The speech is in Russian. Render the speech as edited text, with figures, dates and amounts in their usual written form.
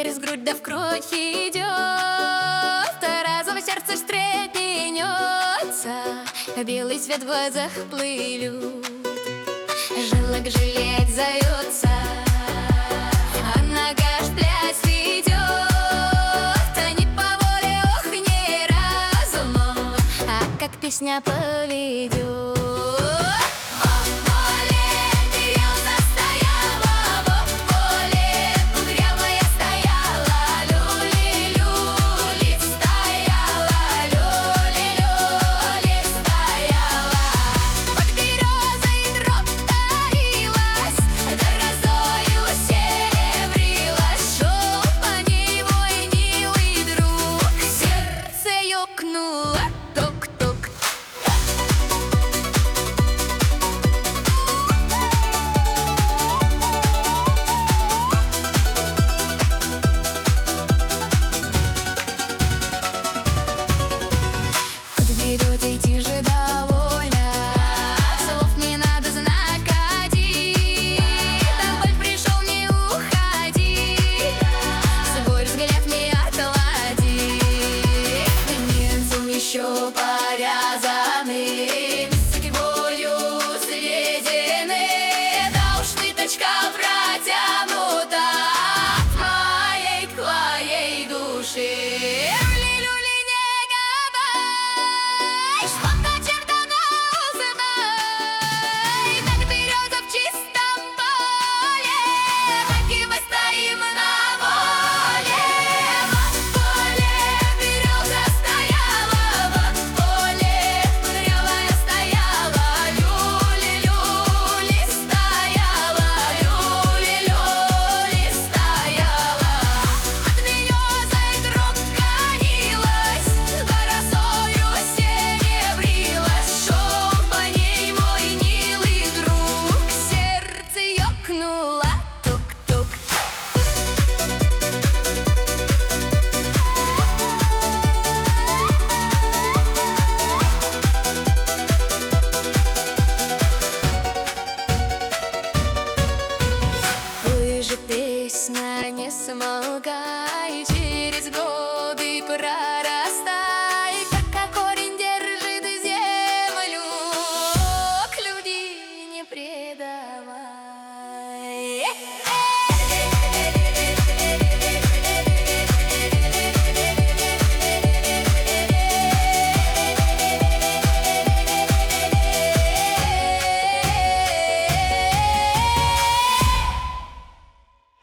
через грудь да в кровь идет, разово сердце стрепенется, белый свет в глазах плывет, желок жалеть зовется, а нога ж пляс ведет, а не по воле, ох, не разумом, а как песня поведет. Идти же довольно, слов не надо знать, ходи, тобой пришел, не уходи, свой взгляд не отлади, внизу еще порязаны, песок болью сведены, да уж ниточка протянута от моей к твоей души. Песня не смолкай, через годы